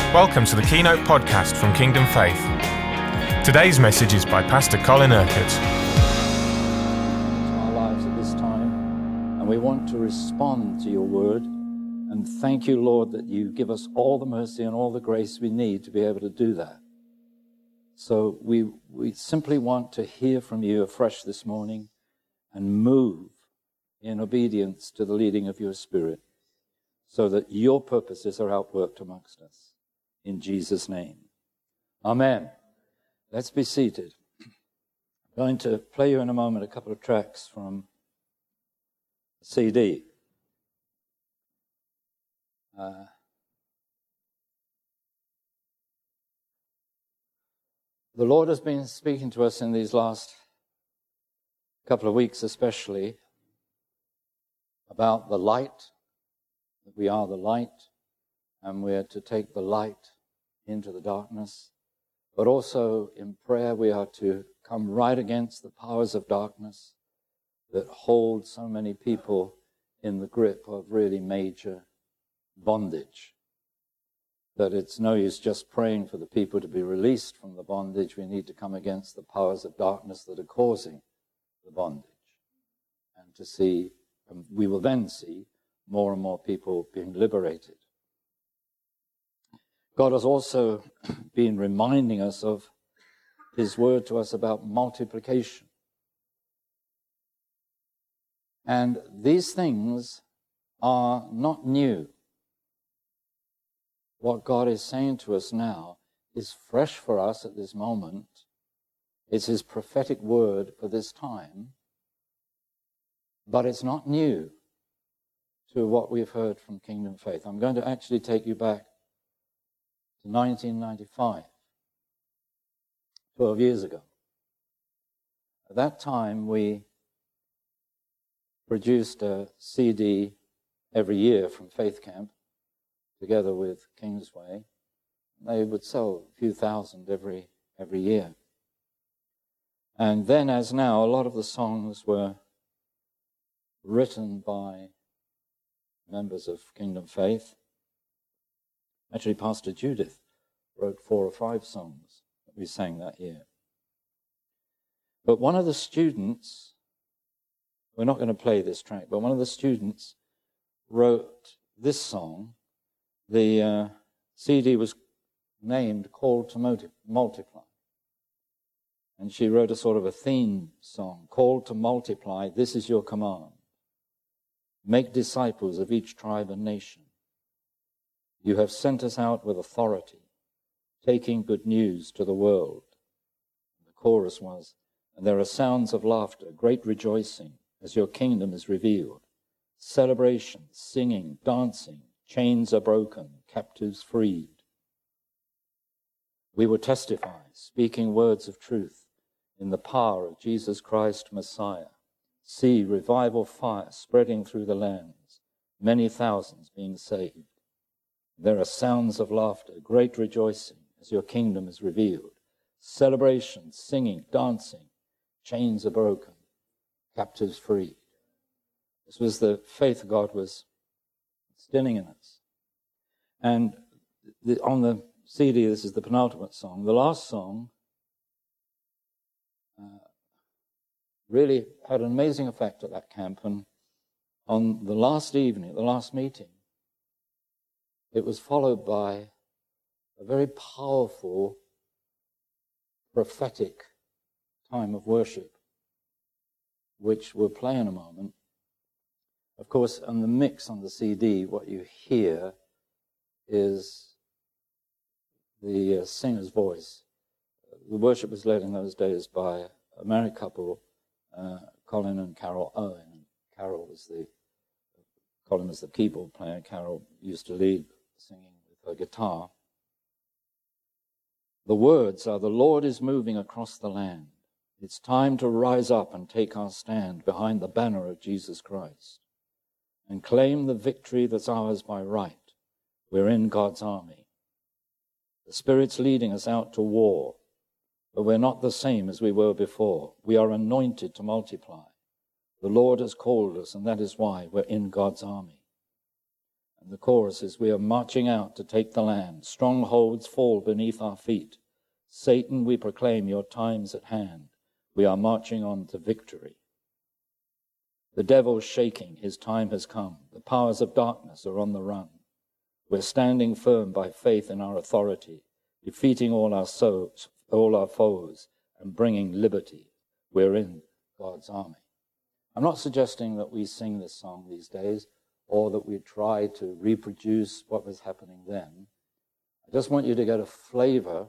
Welcome to the Keynote podcast from Kingdom Faith. Today's message is by Pastor Colin Urquhart. Our lives at this time, and we want to respond to your word. And thank you, Lord, that you give us all the mercy and all the grace we need to be able to do that. So we simply want to hear from you afresh this morning and move in obedience to the leading of your Spirit, so that your purposes are outworked amongst us. In Jesus' name. Amen. Let's be seated. I'm going to play you in a moment a couple of tracks from a CD. The Lord has been speaking to us in these last couple of weeks especially about the light. We are the light, and we're to take the light into the darkness. But also in prayer we are to come right against the powers of darkness that hold so many people in the grip of really major bondage. That it's no use just praying for the people to be released from the bondage. We need to come against the powers of darkness that are causing the bondage. And to see, we will then see more and more people being liberated. God has also been reminding us of his word to us about multiplication. And these things are not new. What God is saying to us now is fresh for us at this moment. It's his prophetic word for this time. But it's not new to what we've heard from Kingdom Faith. I'm going to actually take you back to 1995, 12 years ago. At that time, we produced a CD every year from Faith Camp, together with Kingsway. They would sell a few thousand every year. And then, as now, a lot of the songs were written by members of Kingdom Faith. Actually, Pastor Judith wrote 4 or 5 songs that we sang that year. But one of the students, we're not going to play this track, but one of the students wrote this song. The CD was named Called to Multiply. And she wrote a sort of a theme song, Called to Multiply, This is Your Command. Make disciples of each tribe and nation. You have sent us out with authority, taking good news to the world. The chorus was, and there are sounds of laughter, great rejoicing as your kingdom is revealed. Celebration, singing, dancing, chains are broken, captives freed. We will testify, speaking words of truth in the power of Jesus Christ Messiah. See revival fire spreading through the lands, many thousands being saved. There are sounds of laughter, great rejoicing as your kingdom is revealed. Celebration, singing, dancing, chains are broken, captives freed. This was the faith God was instilling in us. And on the CD, this is the penultimate song. The last song really had an amazing effect at that camp. And on the last evening, the last meeting, it was followed by a very powerful, prophetic time of worship, which we'll play in a moment. Of course, on the mix on the CD, what you hear is the singer's voice. The worship was led in those days by a married couple, Colin and Carol Owen. Colin was the keyboard player. Carol used to lead singing with her guitar. The words are, the Lord is moving across the land. It's time to rise up and take our stand behind the banner of Jesus Christ and claim the victory that's ours by right. We're in God's army. The Spirit's leading us out to war, but we're not the same as we were before. We are anointed to multiply. The Lord has called us, and that is why we're in God's army. And the chorus is, we are marching out to take the land. Strongholds fall beneath our feet. Satan, we proclaim your time's at hand. We are marching on to victory. The devil's shaking, his time has come. The powers of darkness are on the run. We're standing firm by faith in our authority, defeating all our foes, and bringing liberty. We're in God's army. I'm not suggesting that we sing this song these days or that we try to reproduce what was happening then. I just want you to get a flavor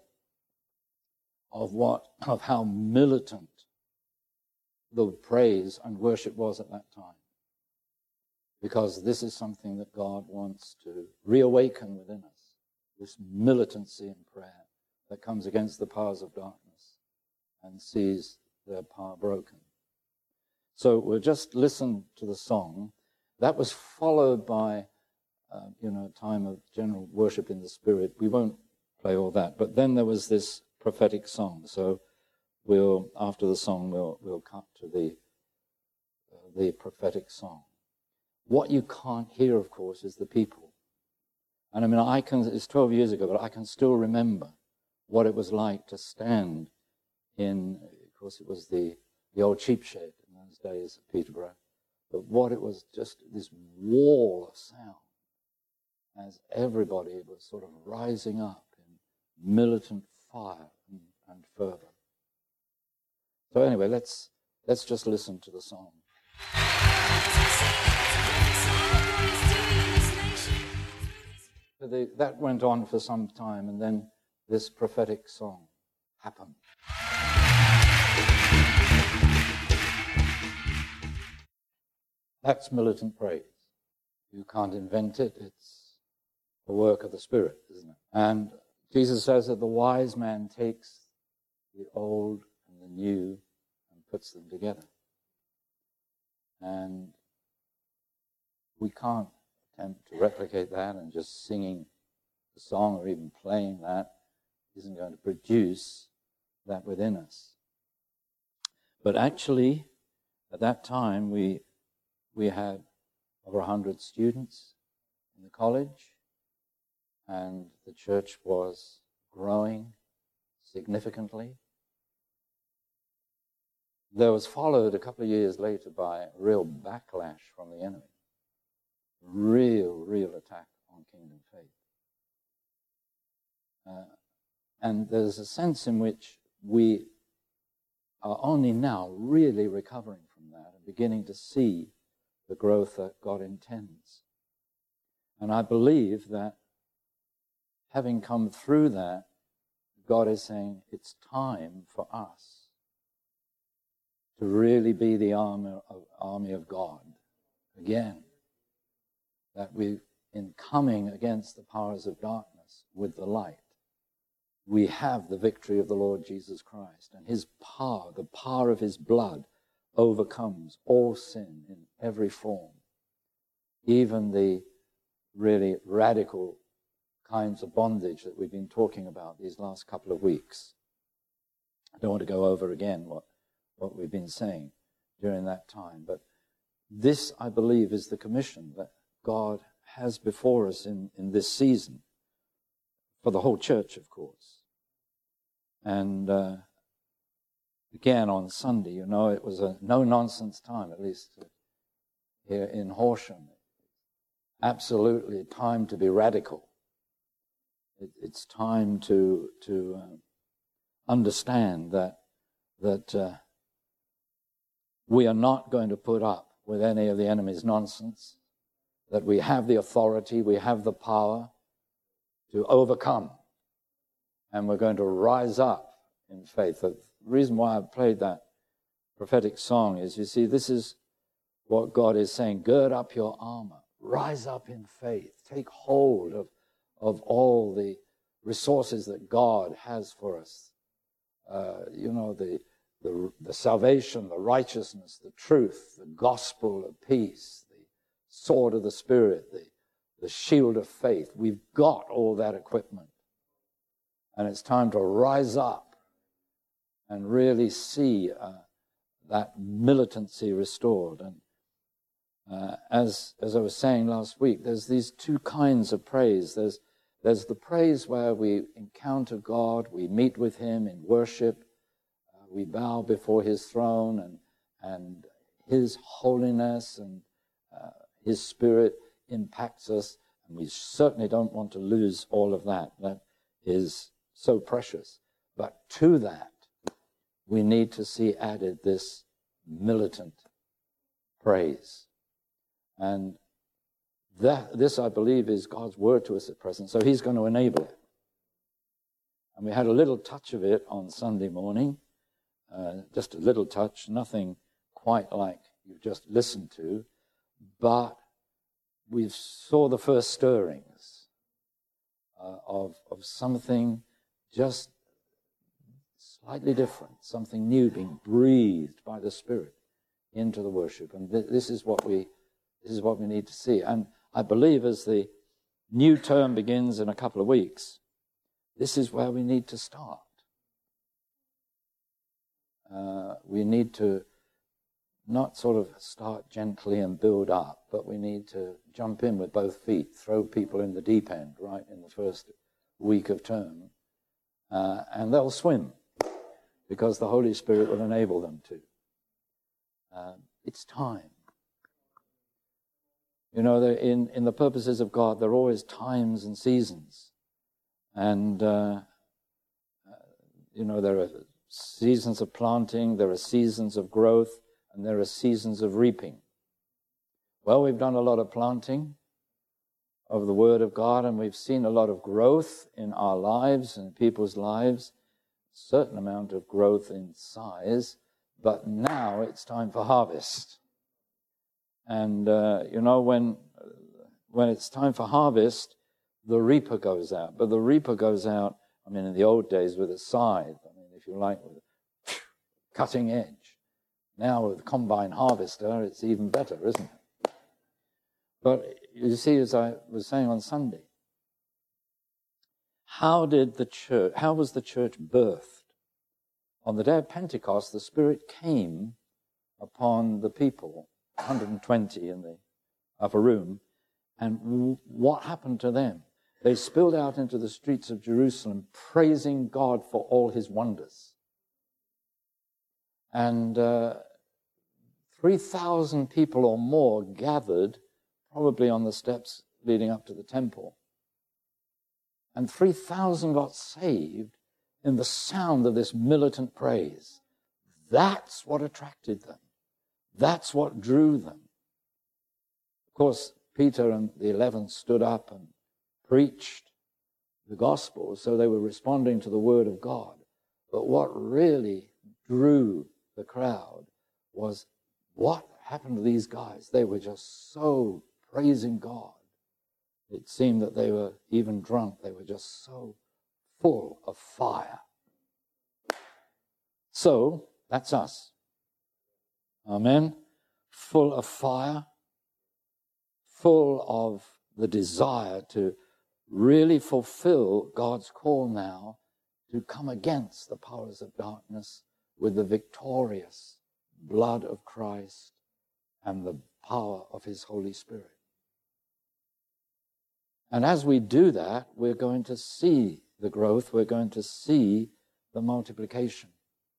of how militant the praise and worship was at that time. Because this is something that God wants to reawaken within us, this militancy in prayer that comes against the powers of darkness and sees their power broken. So we'll just listen to the song. That was followed by, a time of general worship in the Spirit. We won't play all that, but then there was this prophetic song. So after the song, we'll cut to the prophetic song. What you can't hear, of course, is the people. And it's 12 years ago, but I can still remember what it was like to stand in, of course, it was the old sheep shed in those days at Peterborough, but what it was, just this wall of sound as everybody was sort of rising up in militant fire and fervor. So anyway, let's just listen to the song. That went on for some time, and then this prophetic song happened. That's militant praise. You can't invent it. It's the work of the Spirit, isn't it? And Jesus says that the wise man takes the old and the new and puts them together. And we can't attempt to replicate that, and just singing the song or even playing that isn't going to produce that within us. But actually, at that time, we had over 100 students in the college, and the church was growing significantly. There was followed a couple of years later by a real backlash from the enemy. Real attack on Kingdom Faith. And there's a sense in which we are only now really recovering from that and beginning to see the growth that God intends. And I believe that having come through that, God is saying it's time for us to really be the army of God again. That in coming against the powers of darkness with the light, we have the victory of the Lord Jesus Christ, and his power, the power of his blood, overcomes all sin in every form, even the really radical kinds of bondage that we've been talking about these last couple of weeks. I don't want to go over again what we've been saying during that time, but this, I believe, is the commission that God has before us in this season, for the whole church, of course. And again, on Sunday, it was a no-nonsense time, at least here in Horsham. Absolutely time to be radical. It's time to understand that we are not going to put up with any of the enemy's nonsense, that we have the authority, we have the power to overcome, and we're going to rise up in faith. The reason why I played that prophetic song is, you see, this is what God is saying. Gird up your armor, rise up in faith, take hold of all the resources that God has for us. The salvation, the righteousness, the truth, the gospel of peace, the sword of the Spirit, the shield of faith. We've got all that equipment. And it's time to rise up and really see that militancy restored. As I was saying last week, there's these two kinds of praise. There's the praise where we encounter God, we meet with him in worship, we bow before his throne, and his holiness and his spirit impacts us, and we certainly don't want to lose all of that. That is so precious. But to that, we need to see added this militant praise. And this, I believe, is God's word to us at present. So he's going to enable it. And we had a little touch of it on Sunday morning. Just a little touch, nothing quite like you've just listened to. But we saw the first stirrings of something just slightly different, something new being breathed by the Spirit into the worship. And this is what we need to see. And I believe as the new term begins in a couple of weeks, this is where we need to start. We need to not sort of start gently and build up, but we need to jump in with both feet, throw people in the deep end right in the first week of term, and they'll swim because the Holy Spirit will enable them to. It's time. You know, in the purposes of God, there are always times and seasons. And, you know, there are seasons of planting, there are seasons of growth, and there are seasons of reaping. Well, we've done a lot of planting of the Word of God, and we've seen a lot of growth in our lives and people's lives, a certain amount of growth in size, but now it's time for harvest. And, you know, when it's time for harvest, the reaper goes out. But the reaper goes out, I mean, in the old days with a scythe, I mean, if you like, with a cutting edge. Now with the combine harvester, it's even better, isn't it? But you see, as I was saying on Sunday, how was the church birthed? On the day of Pentecost, the Spirit came upon the people, 120 in the upper room, and what happened to them? They spilled out into the streets of Jerusalem, praising God for all his wonders. And 3,000 people or more gathered, probably on the steps leading up to the temple. And 3,000 got saved in the sound of this militant praise. That's what attracted them. That's what drew them. Of course, Peter and the 11 stood up and preached the gospel, so they were responding to the word of God. But what really drew the crowd was what happened to these guys. They were just so praising God. It seemed that they were even drunk. They were just so full of fire. So, that's us. Amen. Full of fire, full of the desire to really fulfill God's call now to come against the powers of darkness with the victorious blood of Christ and the power of his Holy Spirit. And as we do that, we're going to see the growth, we're going to see the multiplication.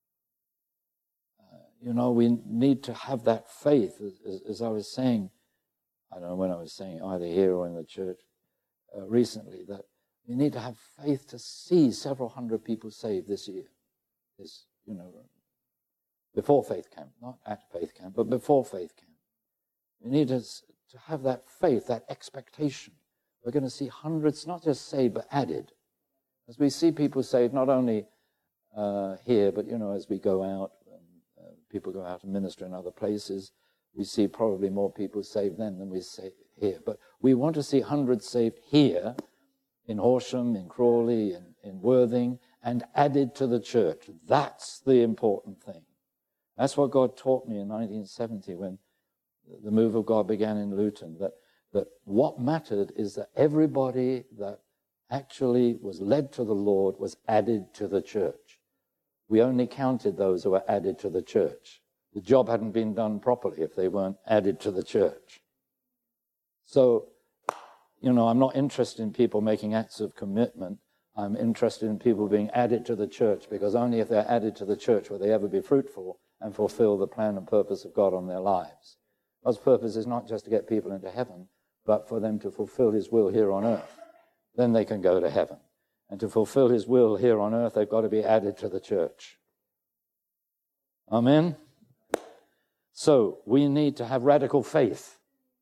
You know, we need to have that faith, as I was saying, I don't know when I was saying, either here or in the church recently, that we need to have faith to see several hundred people saved this year. This, you know, before Faith Camp, not at Faith Camp, but before Faith Camp. We need to have that faith, that expectation. We're going to see hundreds, not just saved, but added. As we see people saved, not only here, but, you know, as we go out, people go out and minister in other places, we see probably more people saved then than we see here. But we want to see hundreds saved here, in Horsham, in Crawley, in Worthing, and added to the church. That's the important thing. That's what God taught me in 1970 when the move of God began in Luton, that what mattered is that everybody that actually was led to the Lord was added to the church. We only counted those who were added to the church. The job hadn't been done properly if they weren't added to the church. So, I'm not interested in people making acts of commitment. I'm interested in people being added to the church, because only if they're added to the church will they ever be fruitful and fulfill the plan and purpose of God on their lives. God's purpose is not just to get people into heaven, but for them to fulfill his will here on earth. Then they can go to heaven. And to fulfill his will here on earth, they've got to be added to the church. Amen? So, we need to have radical faith.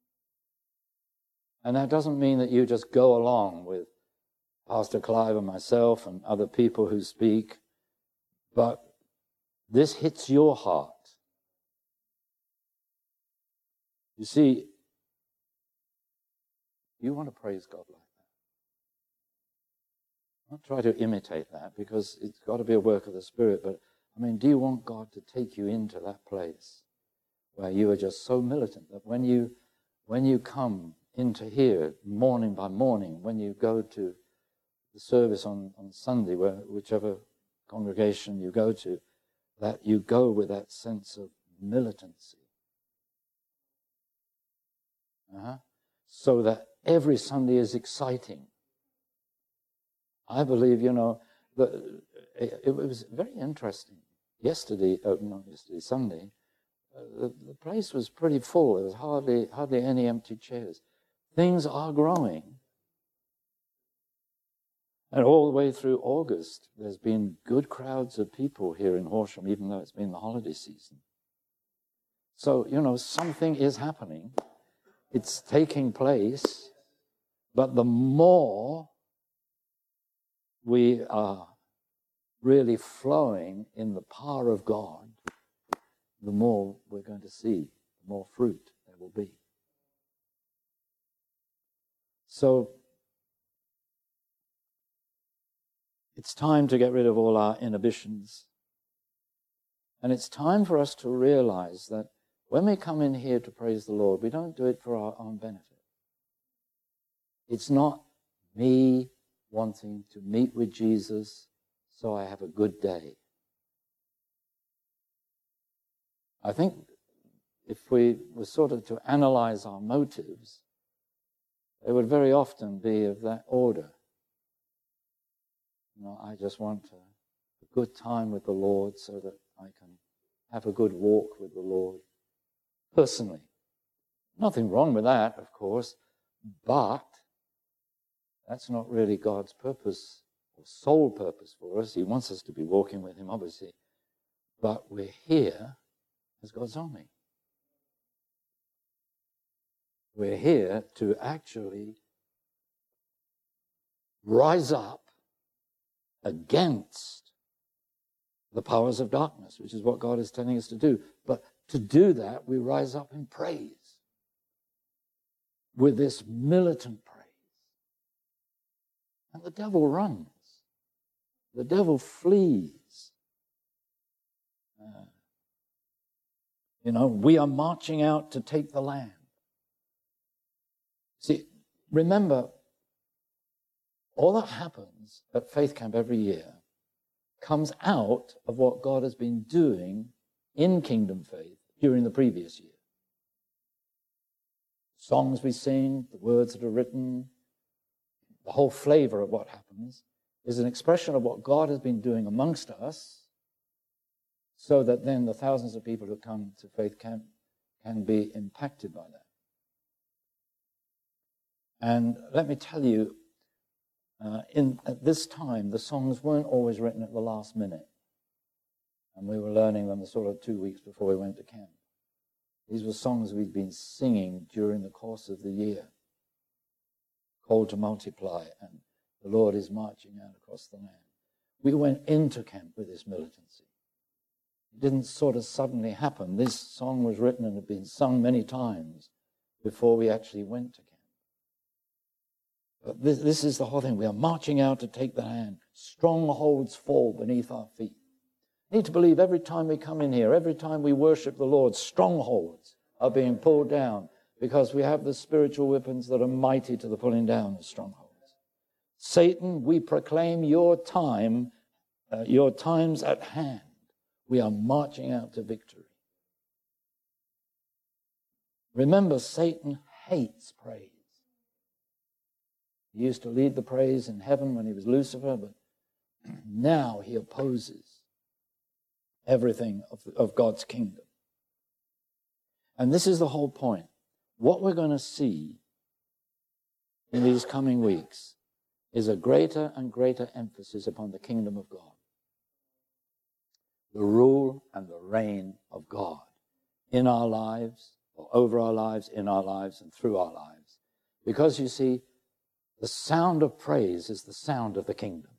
And that doesn't mean that you just go along with Pastor Clive and myself and other people who speak, but this hits your heart. You see, you want to praise God like that. Don't try to imitate that, because it's got to be a work of the Spirit. But, do you want God to take you into that place where you are just so militant that when you come into here morning by morning, when you go to the service on Sunday, whichever congregation you go to, that you go with that sense of militancy. So that every Sunday is exciting. I believe, it was very interesting. Sunday, the place was pretty full. There was hardly any empty chairs. Things are growing. And all the way through August, there's been good crowds of people here in Horsham, even though it's been the holiday season. So, something is happening. It's taking place. But the more we are really flowing in the power of God, the more we're going to see, the more fruit there will be. So, it's time to get rid of all our inhibitions. And it's time for us to realize that when we come in here to praise the Lord, we don't do it for our own benefit. It's not me wanting to meet with Jesus so I have a good day. I think if we were sort of to analyze our motives, they would very often be of that order. I just want a good time with the Lord so that I can have a good walk with the Lord personally. Nothing wrong with that, of course, but that's not really God's purpose or sole purpose for us. He wants us to be walking with him, obviously, but we're here as God's army. We're here to actually rise up against the powers of darkness, which is what God is telling us to do. But to do that, we rise up in praise, with this militant praise. And the devil runs. The devil flees. We are marching out to take the land. See, remember, all that happens at Faith Camp every year comes out of what God has been doing in Kingdom Faith during the previous year. Songs we sing, the words that are written, the whole flavor of what happens is an expression of what God has been doing amongst us, so that then the thousands of people who come to Faith Camp can be impacted by that. And let me tell you, at this time, the songs weren't always written at the last minute. And we were learning them sort of 2 weeks before we went to camp. These were songs we'd been singing during the course of the year. Called to multiply, and the Lord is marching out across the land. We went into camp with this militancy. It didn't sort of suddenly happen. This song was written and had been sung many times before we actually went to camp. But this is the whole thing. We are marching out to take the land. Strongholds fall beneath our feet. We need to believe every time we come in here, every time we worship the Lord, strongholds are being pulled down, because we have the spiritual weapons that are mighty to the pulling down of strongholds. Satan, we proclaim your time's at hand. We are marching out to victory. Remember, Satan hates praise. He used to lead the praise in heaven when he was Lucifer, but now he opposes everything of God's kingdom. And this is the whole point. What we're going to see in these coming weeks is a greater and greater emphasis upon the kingdom of God. The rule and the reign of God in our lives, or over our lives, in our lives, and through our lives. Because you see, the sound of praise is the sound of the kingdom.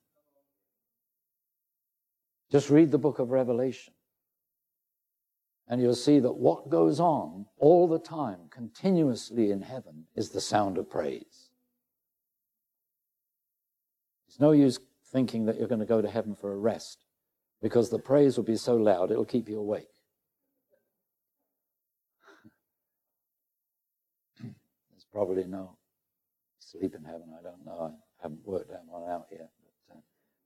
Just read the book of Revelation, and you'll see that what goes on all the time, continuously in heaven, is the sound of praise. It's no use thinking that you're going to go to heaven for a rest, because the praise will be so loud, it'll keep you awake. There's probably no sleep in heaven, I don't know. I haven't worked that one out yet. But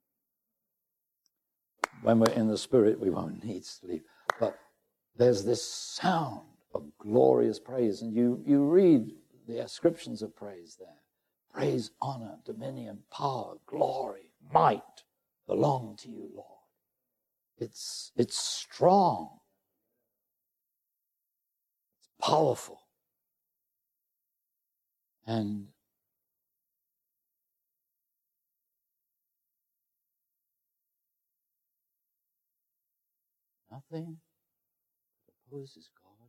when we're in the Spirit, we won't need sleep. But there's this sound of glorious praise, and you read the ascriptions of praise there. Praise, honor, dominion, power, glory, might belong to you, Lord. It's strong. It's powerful. And nothing that opposes God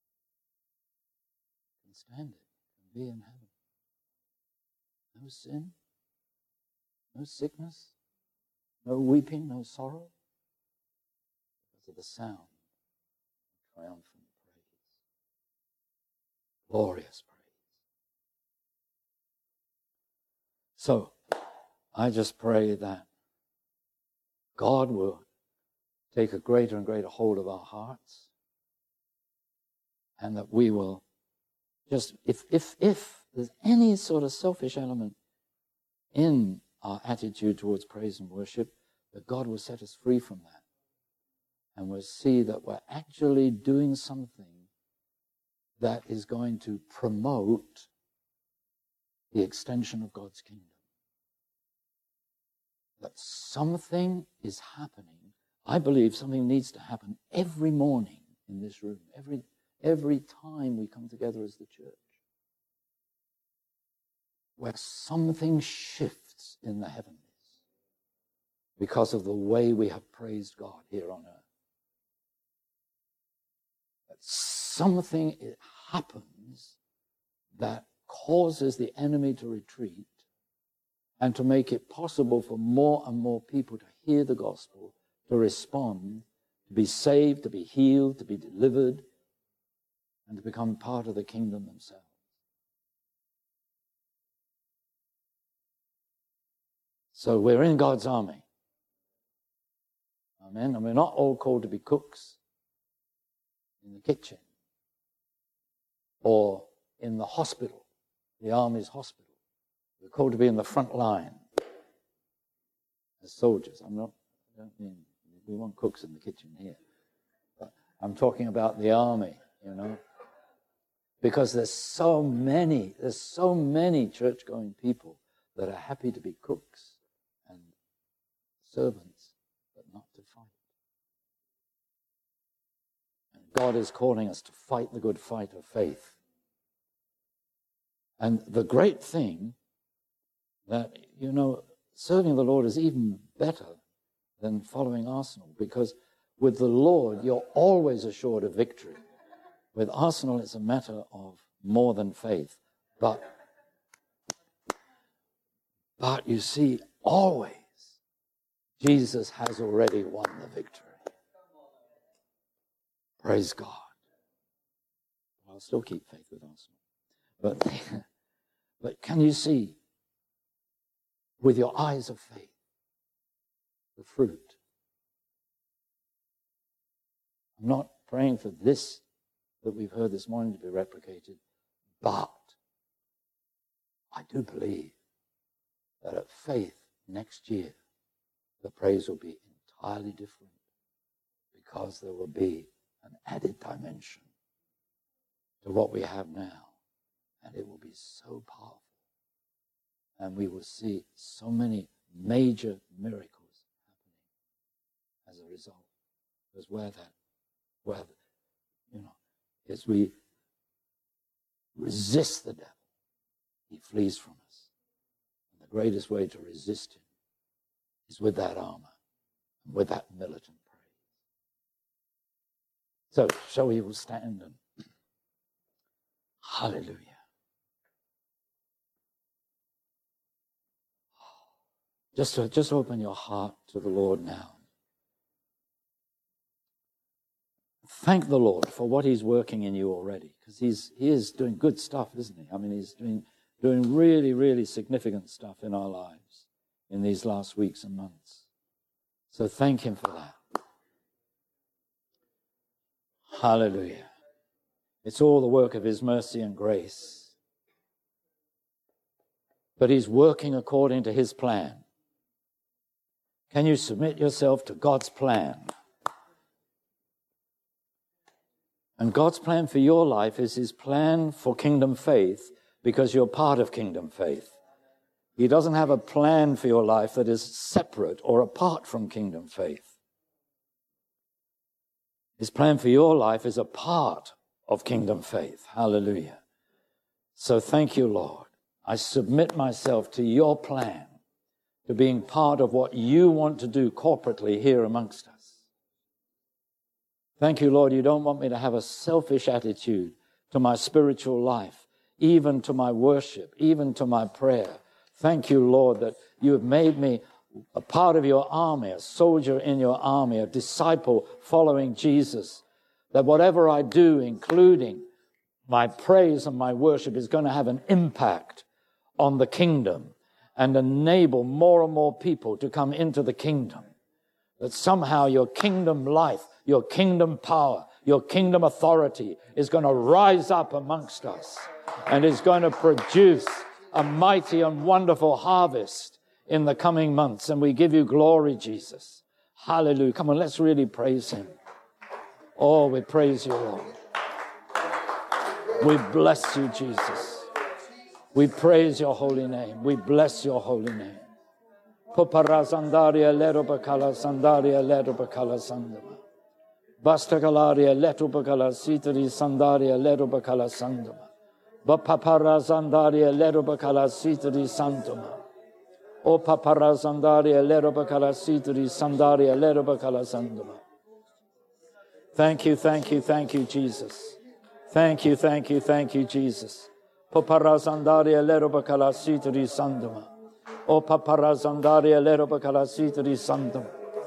can stand it, can be in heaven. No sin, no sickness, no weeping, no sorrow, because of the sound of triumphant praise. Glorious praise. So, I just pray that God will take a greater and greater hold of our hearts, and that we will just, if there's any sort of selfish element in our attitude towards praise and worship, that God will set us free from that. And we'll see that we're actually doing something that is going to promote the extension of God's kingdom. That something is happening. I believe something needs to happen every morning in this room, every time we come together as the church, where something shifts in the heavenlies because of the way we have praised God here on earth. That something happens that causes the enemy to retreat and to make it possible for more and more people to hear the gospel, to respond, to be saved, to be healed, to be delivered, and to become part of the kingdom themselves. So we're in God's army. Amen. And we're not all called to be cooks in the kitchen or in the hospital, the army's hospital. We're called to be in the front line as soldiers. I don't mean we want cooks in the kitchen here, but I'm talking about the army, because there's so many church-going people that are happy to be cooks and servants, but not to fight. And God is calling us to fight the good fight of faith. And the great thing that, serving the Lord is even better than following Arsenal, because with the Lord, you're always assured of victory. With Arsenal, it's a matter of more than faith. But you see, always, Jesus has already won the victory. Praise God. I'll still keep faith with Arsenal. But can you see, with your eyes of faith, the fruit? I'm not praying for this that we've heard this morning to be replicated, but I do believe that at Faith next year, the praise will be entirely different, because there will be an added dimension to what we have now. And it will be so powerful. And we will see so many major miracles happening as a result. Because as we resist the devil, he flees from us. And the greatest way to resist him is with that armor, and with that militant praise. So, shall we all stand and hallelujah. Just open your heart to the Lord now. Thank the Lord for what he's working in you already, because he is doing good stuff, isn't he? I mean, he's doing really, really significant stuff in our lives in these last weeks and months. So thank him for that. Hallelujah. It's all the work of his mercy and grace. But he's working according to his plan. Can you submit yourself to God's plan? And God's plan for your life is his plan for Kingdom Faith, because you're part of Kingdom Faith. He doesn't have a plan for your life that is separate or apart from Kingdom Faith. His plan for your life is a part of Kingdom Faith. Hallelujah. So thank you, Lord. I submit myself to your plan, to being part of what you want to do corporately here amongst us. Thank you, Lord, you don't want me to have a selfish attitude to my spiritual life, even to my worship, even to my prayer. Thank you, Lord, that you have made me a part of your army, a soldier in your army, a disciple following Jesus, that whatever I do, including my praise and my worship, is going to have an impact on the kingdom and enable more and more people to come into the kingdom. That somehow your kingdom life, your kingdom power, your kingdom authority is going to rise up amongst us and is going to produce a mighty and wonderful harvest in the coming months. And we give you glory, Jesus. Hallelujah. Come on, let's really praise him. Oh, we praise you, Lord. We bless you, Jesus. We praise your holy name. We bless your holy name. Popara sandaria leto bakala sandaria leto bakala sandama. Bastagalaria leto bakala sitri sandaria leto bakala sandama. Bapapara sandaria leto bakala sitri sandama. O papara sandaria leto bakala sitri sandaria leto bakala sandama. Thank you, thank you, thank you, Jesus. Thank you, thank you, thank you, Jesus. Popara sandaria leto bakala sitri sandama. O papara sandaria leto bakala sitri sandama.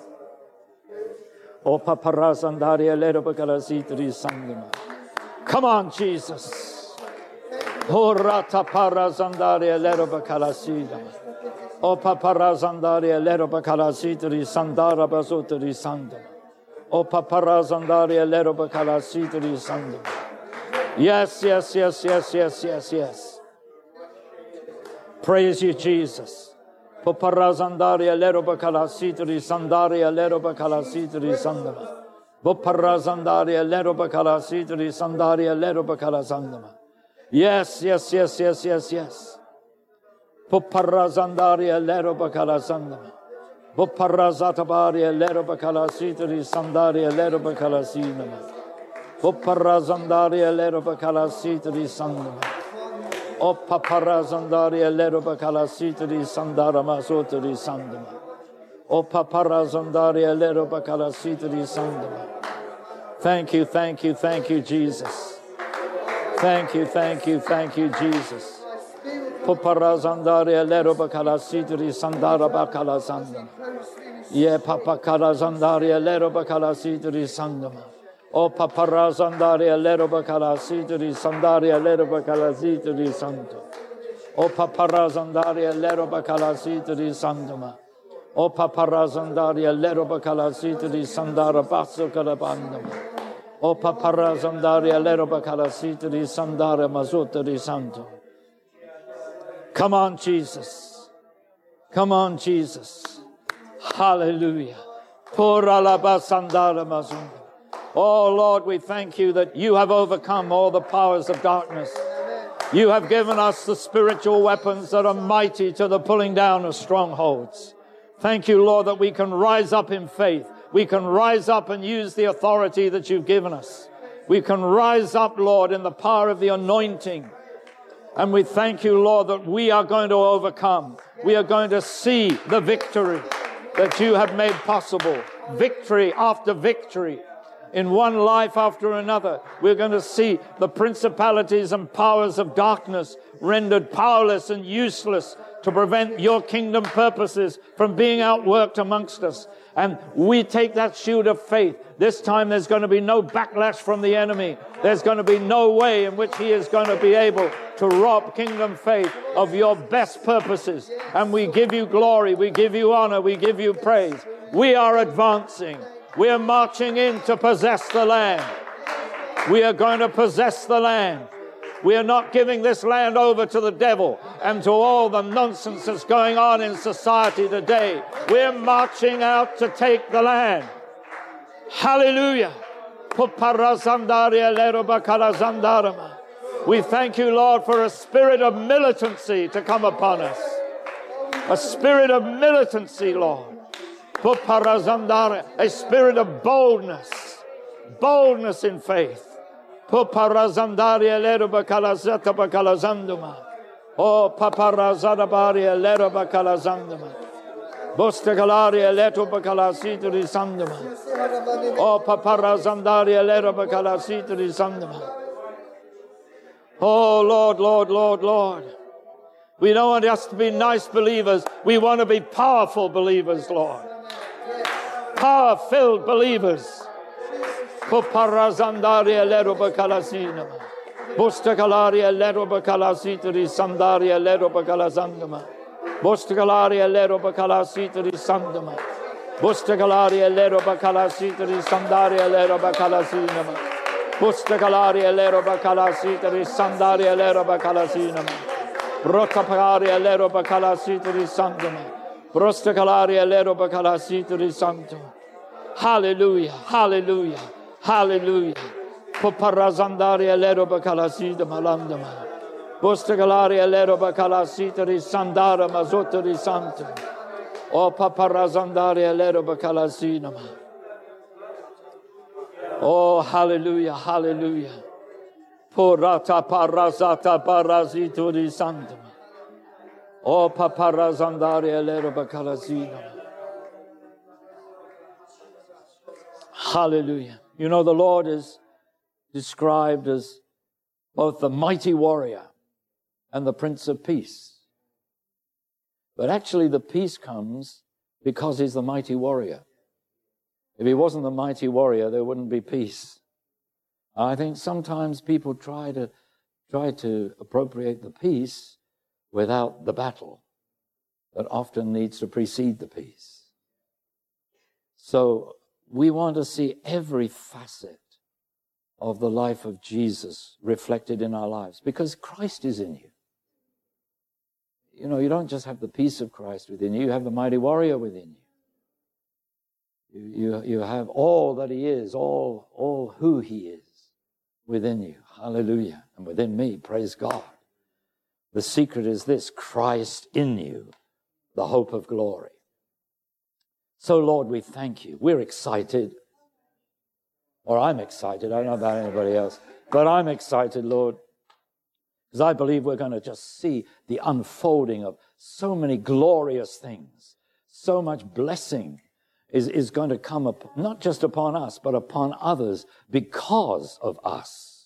O papara sandaria leto bakala sitri sandama. Come on, Jesus. O rata para sandaria leto bakala sitri. O papara sandaria leto bakala sitri sandara basutri sandama. O papara sandaria leto bakala sitri sandama. Yes, yes, yes, yes, yes, yes, yes. Praise you, Jesus. Poparazandaria lero bakala sitri sandaria lero bakala sitri sandama. Poparazandaria lero bakala sitri sandaria lero bakala sandama. Yes, yes, yes, yes, yes, yes. Poparazandaria lero bakala sandama. Poparazatabaria lero bakala sitri sandaria lero bakala sindama. Poparazandaria lero bakala sitri sandama. O paparazandaria lero bakala sitri sandara masotri sandama. O paparazandaria lero bakala sitri sandama. Thank you, thank you, thank you, Jesus. Thank you, thank you, thank you, Jesus. Paparazandaria lero bakala sitri sandara bakala sandama. Ye papakarazandaria lero bakala sitri sandama. O paparazandaria lero bakala sitri sandaria lero bakala sitri santo. O paparazandaria lero bakala sitri sandama. O paparazandaria lero bakala sitri sandara basso calabandama. O paparazandaria lero bakala sitri sandara mazutri santo. Come on, Jesus. Come on, Jesus. Hallelujah. Por alabasandara mazunda. Oh, Lord, we thank you that you have overcome all the powers of darkness. You have given us the spiritual weapons that are mighty to the pulling down of strongholds. Thank you, Lord, that we can rise up in faith. We can rise up and use the authority that you've given us. We can rise up, Lord, in the power of the anointing. And we thank you, Lord, that we are going to overcome. We are going to see the victory that you have made possible. Victory after victory. In one life after another, we're going to see the principalities and powers of darkness rendered powerless and useless to prevent your kingdom purposes from being outworked amongst us. And we take that shield of faith. This time there's going to be no backlash from the enemy. There's going to be no way in which he is going to be able to rob Kingdom Faith of your best purposes. And we give you glory, we give you honor, we give you praise. We are advancing. We are marching in to possess the land. We are going to possess the land. We are not giving this land over to the devil and to all the nonsense that's going on in society today. We're marching out to take the land. Hallelujah. We thank you, Lord, for a spirit of militancy to come upon us. A spirit of militancy, Lord. A spirit of boldness. Boldness in faith. Oh, paparazadabaria lero bacalazanduma. Bostagalaria leto bacalasito di sanduma. Oh, paparazandaria lero bacalasito di sanduma. Oh, Lord, Lord, Lord, Lord. We don't want just to be nice believers. We want to be powerful believers, Lord. Power-filled believers. Poparazandaria lero bacalasinuma. Bostagalaria lero bacalasito di sandaria lero bacalazanduma. Bostagalaria lero bacalasito di sanduma. Bostagalaria lero bacalasito di sandaria lero bacalasinuma. Bostagalaria lero bacalasito di sandaria lero bacalasinuma. Brotapagaria lero bacalasito di sanduma. Brostagalaria lero bacalasito di santo. Hallelujah, hallelujah, hallelujah. Poparazandaria lero bacalasito malandama. Bostagalaria lero bacalasito di sandara mazotto di santo. O paparazandaria lero bacalasinama. Oh, hallelujah, hallelujah. Porata parazata parazito di santo. O paparazandaria lero bacalasinama. Hallelujah. You know, the Lord is described as both the mighty warrior and the Prince of Peace. But actually the peace comes because he's the mighty warrior. If he wasn't the mighty warrior, there wouldn't be peace. I think sometimes people try to appropriate the peace without the battle that often needs to precede the peace. So we want to see every facet of the life of Jesus reflected in our lives because Christ is in you. You know, you don't just have the peace of Christ within you, you have the mighty warrior within you. You have all that he is, all who he is within you. Hallelujah. And within me, praise God. The secret is this: Christ in you, the hope of glory. So, Lord, we thank you. We're excited. Or I'm excited. I don't know about anybody else. But I'm excited, Lord, because I believe we're going to just see the unfolding of so many glorious things. So much blessing is going to come up, not just upon us, but upon others because of us.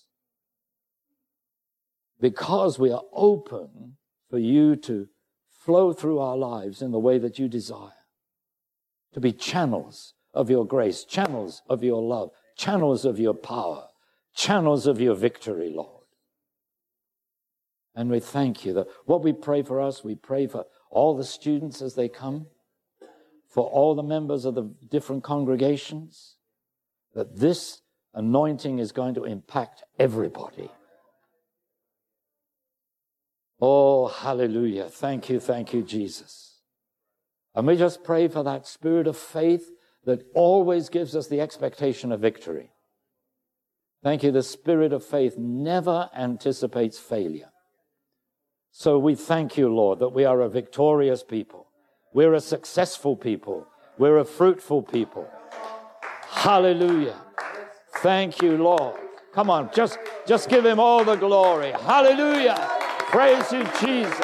Because we are open for you to flow through our lives in the way that you desire. To be channels of your grace, channels of your love, channels of your power, channels of your victory, Lord. And we thank you that what we pray for us, we pray for all the students as they come, for all the members of the different congregations, that this anointing is going to impact everybody. Oh, hallelujah. Thank you, Jesus. And we just pray for that spirit of faith that always gives us the expectation of victory. Thank you. The spirit of faith never anticipates failure. So we thank you, Lord, that we are a victorious people. We're a successful people. We're a fruitful people. Hallelujah. Thank you, Lord. Come on, just give him all the glory. Hallelujah. Praise you, Jesus.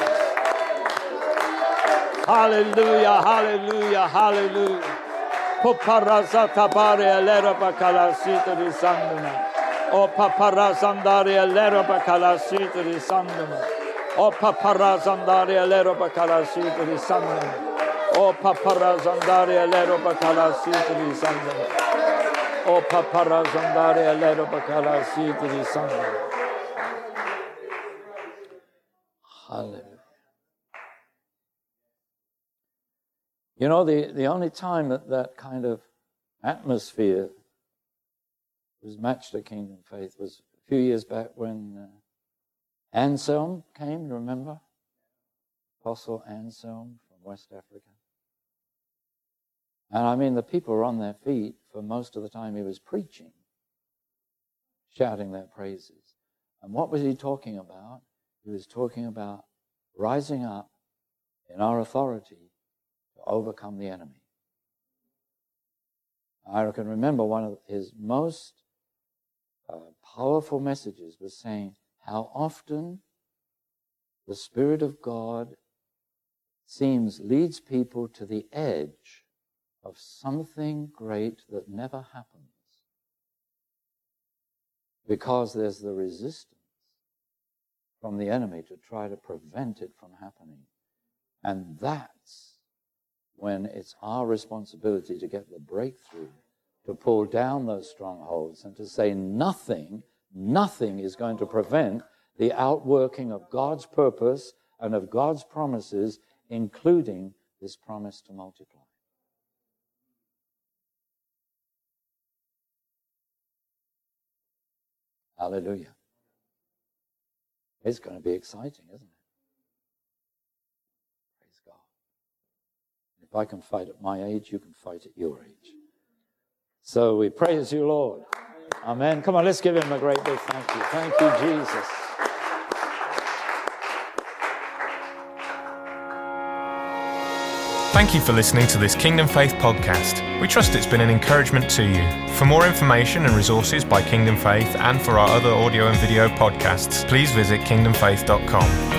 Hallelujah, hallelujah, hallelujah. Poparazata bare alera bakala sita di sanduna. O paparazandari alera bakala sita di sanduna. O paparazandari alera bakala sita di sanduna. O paparazandari alera bakala sita di sanduna. O paparazandari alera bakala sita di sanduna. Hallelujah. You know, the only time that kind of atmosphere was matched at Kingdom Faith was a few years back when Anselm came, remember? Apostle Anselm from West Africa. And I mean, the people were on their feet for most of the time he was preaching, shouting their praises. And what was he talking about? He was talking about rising up in our authority to overcome the enemy. I can remember one of his most powerful messages was saying how often the Spirit of God leads people to the edge of something great that never happens because there's the resistance from the enemy to try to prevent it from happening. And that's when it's our responsibility to get the breakthrough, to pull down those strongholds and to say nothing is going to prevent the outworking of God's purpose and of God's promises, including this promise to multiply. Hallelujah. It's going to be exciting, isn't it? Praise God. If I can fight at my age, you can fight at your age. So we praise you, Lord. Amen. Come on, let's give him a great big thank you. Thank you, Jesus. Thank you for listening to this Kingdom Faith podcast. We trust it's been an encouragement to you. For more information and resources by Kingdom Faith and for our other audio and video podcasts, please visit kingdomfaith.com.